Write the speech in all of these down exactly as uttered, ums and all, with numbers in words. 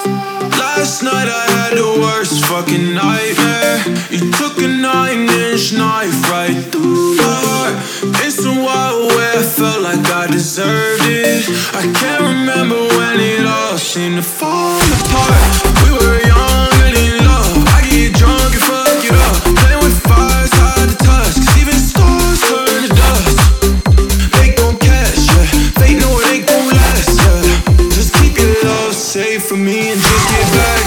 Last night I had the worst fucking nightmare. You took a nine-inch knife right through my heart. It's a while where I felt like I deserved it. I can't remember when it all seemed to fall apart. We were young and in love. I get drunk and fuck it up. Playing with fire's hard to touch, 'cause even stars turn to dust. They gon' catch, yeah. Fate know it ain't gon' last, yeah. Just keep your love safe for me and just get back.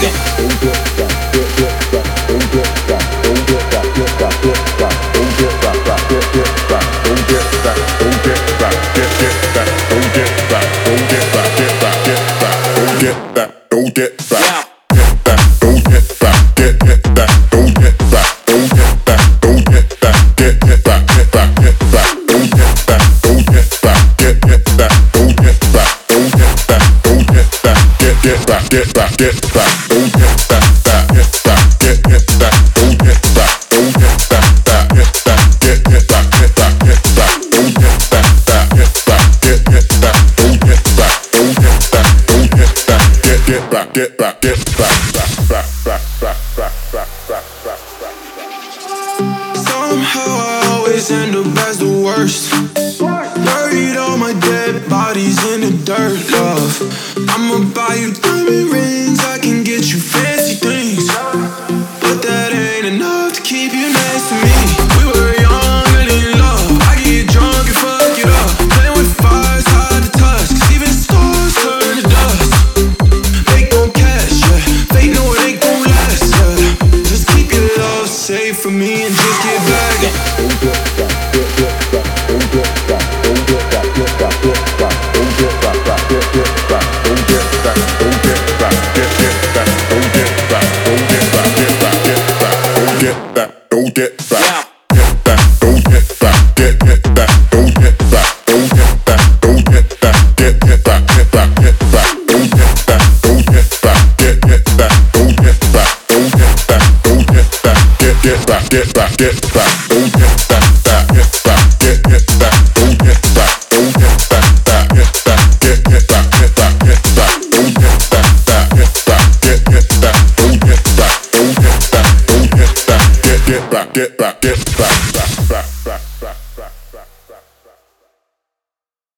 Get back, get back, don't get back, back, get back, get get back, don't get back, don't get back, back, get back, get get back, get back, get back, don't get back, back, get back, get get back, don't get back, don't get back, don't get back, get get back, get back, get back, back, back, back, back, back, back, back, back, back. Somehow I always end up as the worst. Buried all my dead bodies in the dirt, love. I'ma buy you diamond rings, I can get you fancy things, but that ain't enough to keep you next to me. We were young and in love. I get drunk and fuck it up. Playing with fire's hard to touch, 'cause even stars turn to dust. They gon' catch, yeah. Fate know it ain't gon' last, yeah. Just keep your love safe for me and just get back. Don't get back, get back, don't get back, get get back, don't get back, don't get back, don't get back, get get back, get back, get back, don't get back, don't get back, get get back, don't get back, don't get back, don't get back, get get back, get back, get back, don't get back, back, get back, get get back, don't get back, don't get back, back, get back, get get back, get back, get back, don't get back, back, get back, get get back, don't get back, don't get back, don't get back, get get back, get back, get back, back, back.